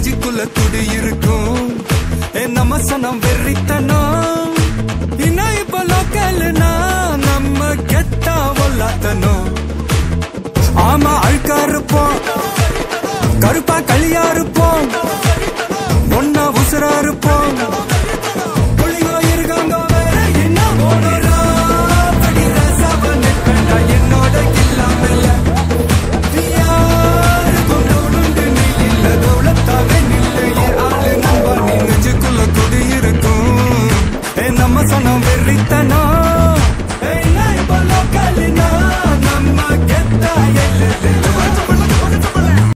நெஞ்சுக்குள்ள துடி இருக்கும் நம்ம சனம் வெறித்தனம் இன்னும் இப்ப லோக்கல்னா நம்ம கெத்தா ஒல்லாத்தனும் ஆமா அழுக்கா இருப்போம் கருப்பா களியா இருப்போம் ஒன்னா உசுரா இருப்போம்